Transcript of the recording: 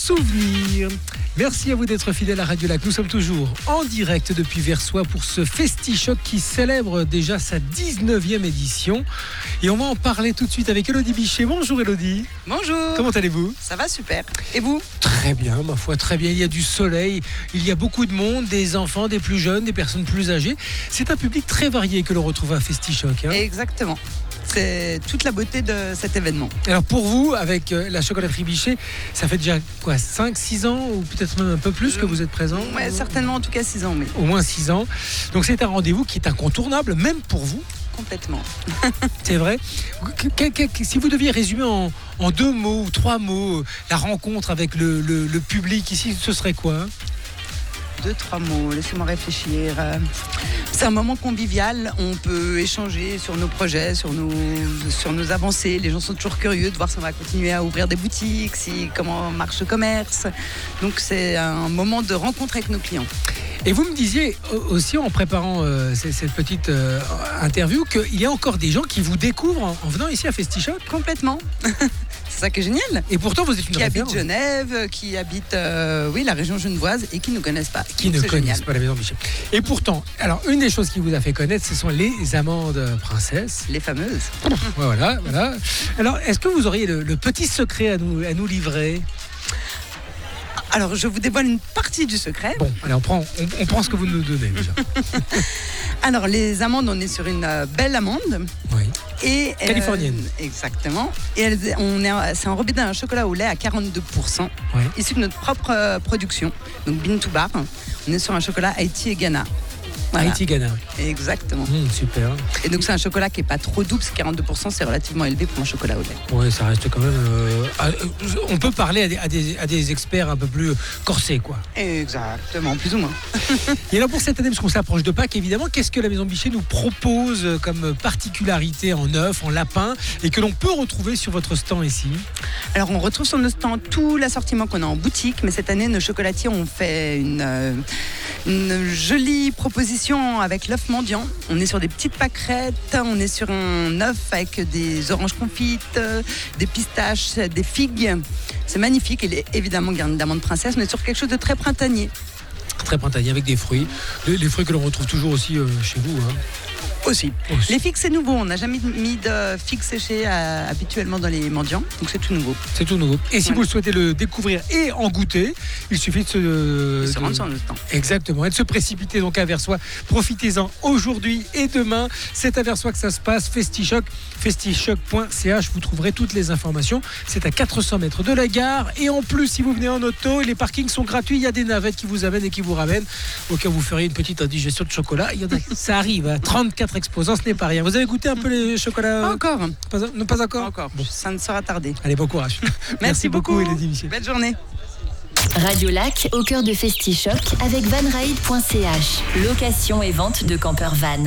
souvenirs. Merci à vous d'être fidèles à Radio Lac. Nous sommes toujours en direct depuis Versoix pour ce Festi-Choc qui célèbre déjà sa 19e édition. Et on va en parler tout de suite avec Elodie Bichet. Bonjour Elodie. Bonjour. Comment allez-vous ? Ça va super. Et vous ? Très bien, ma foi, très bien. Il y a du soleil, il y a beaucoup de monde, des enfants, des plus jeunes, des personnes plus âgées. C'est un public très varié que l'on retrouve à Festi-Choc. Exactement. C'est toute la beauté de cet événement. Alors pour vous, avec la chocolaterie Bichet, ça fait déjà quoi, 5-6 ans ou peut-être même un peu plus que vous êtes présent ? Oui, certainement, en tout cas 6 ans. Oui. Au moins 6 ans. Donc c'est un rendez-vous qui est incontournable, même pour vous. Complètement. C'est vrai. Si vous deviez résumer en 2 mots ou 3 mots la rencontre avec le public ici, ce serait quoi ? 2-3 mots, laissez-moi réfléchir. C'est un moment convivial, on peut échanger sur nos projets, sur nos avancées. Les gens sont toujours curieux de voir si on va continuer à ouvrir des boutiques, comment marche le commerce. Donc c'est un moment de rencontre avec nos clients. Et vous me disiez aussi en préparant cette petite interview qu'il y a encore des gens qui vous découvrent en venant ici à Festi-Choc. Complètement. C'est ça qui est génial. Et pourtant, vous êtes une référence. Qui habite Genève, qui habite la région genevoise et qui ne connaissent pas. Qui ne connaissent pas la maison Bichet. Et pourtant, alors une des choses qui vous a fait connaître, ce sont les amandes princesses. Les fameuses. Voilà. Alors, est-ce que vous auriez le petit secret à nous livrer ? Alors, je vous dévoile une partie du secret. Bon, allez, on prend ce que vous nous donnez déjà. Alors, les amandes, on est sur une belle amande. Oui. Et californienne. Exactement. Et c'est enrobé d'un chocolat au lait à 42%, oui. issu de notre propre production. Donc, Bean to Bar. On est sur un chocolat Haïti et Ghana. Voilà. Haïti, Ghana. Exactement. Super. Et donc c'est un chocolat qui n'est pas trop doux, parce que 42% c'est relativement élevé pour un chocolat au lait. Oui, ça reste quand même... on peut parler à des experts un peu plus corsés, quoi. Exactement, plus ou moins. Et alors pour cette année, parce qu'on s'approche de Pâques, évidemment, qu'est-ce que la Maison Bichet nous propose comme particularité en œuf, en lapin, et que l'on peut retrouver sur votre stand ici ? Alors on retrouve sur nos stands tout l'assortiment qu'on a en boutique, mais cette année nos chocolatiers ont fait une jolie proposition avec l'œuf mendiant. On est sur des petites pâquerettes, on est sur un œuf avec des oranges confites, des pistaches, des figues. C'est magnifique, il est évidemment garni d'amandes princesses, mais sur quelque chose de très printanier. Très printanier avec des fruits. Les fruits que l'on retrouve toujours aussi chez vous. Aussi. Les figues, c'est nouveau. On n'a jamais mis de figues séchées habituellement dans les mendiants. Donc, c'est tout nouveau. C'est tout nouveau. Et si vous souhaitez le découvrir et en goûter, il suffit de se rendre sur le stand. Exactement. Et de se précipiter donc à Versoix. Profitez-en aujourd'hui et demain. C'est à Versoix que ça se passe. Festi-Choc. Festichoc.ch. Vous trouverez toutes les informations. C'est à 400 mètres de la gare. Et en plus, si vous venez en auto, les parkings sont gratuits. Il y a des navettes qui vous amènent et qui vous ramènent. Au cas où vous feriez une petite indigestion de chocolat. Ça arrive. 34 exposants, ce n'est pas rien. Vous avez goûté un peu les chocolats ? Pas encore. Pas encore ? Pas encore. Bon. Ça ne sera tardé. Allez, bon courage. Merci beaucoup, Elodie Bichet. Belle journée. Radio Lac, au cœur de Festi-Choc, avec vanride.ch. Location et vente de campeurs van.